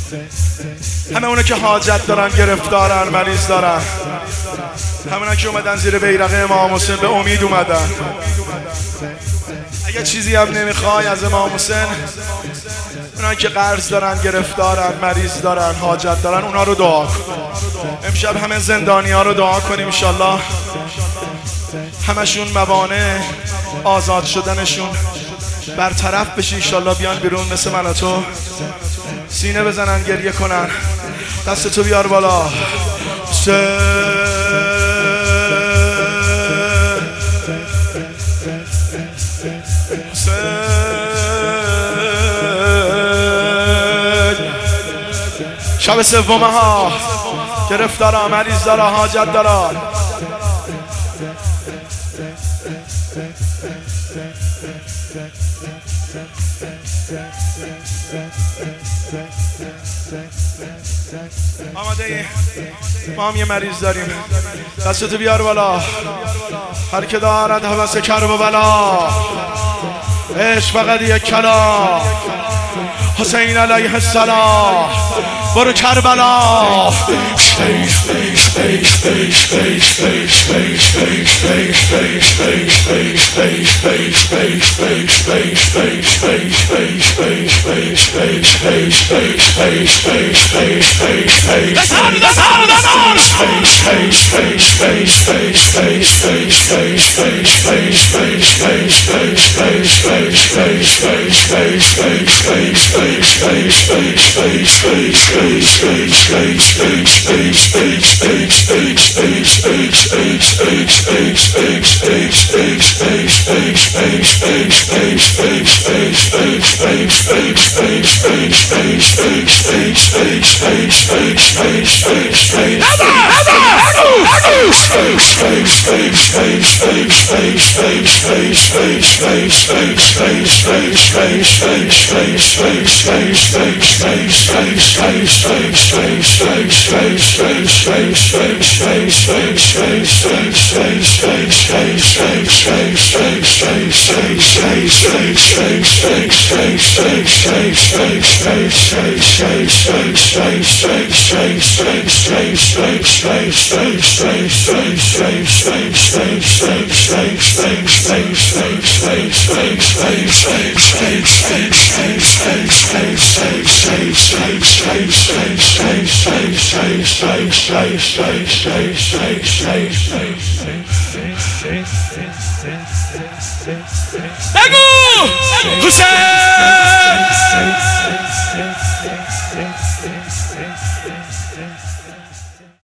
همه اونا که حاجت دارن، گرفتارن، مریض دارن، همونا که اومدن زیر بیرق امام حسین به امید اومدن. اگه چیزی هم نمیخوای از امام حسین، اونا که قرض دارن، گرفتارن، مریض دارن، حاجت دارن، اونا رو دعا کن. امشب همه زندانی ها رو دعا کنیم انشالله همشون موانع آزاد شدنشون برطرف بشه انشالله، بیان بیرون مثل من و تو، سینه بزنن، گریه کنن. دستتو بیار بالا. شب سومه ها، گرفتارا، مریض دارا، حاجت دارا. آماده ای؟ ما هم یه مریض داریم. دستتو بیار بالا. هر که دارد هوس کرب و بلا، عشق فقط یک کلام، حسین علیه السلام. برو کربلا. بگو حسین.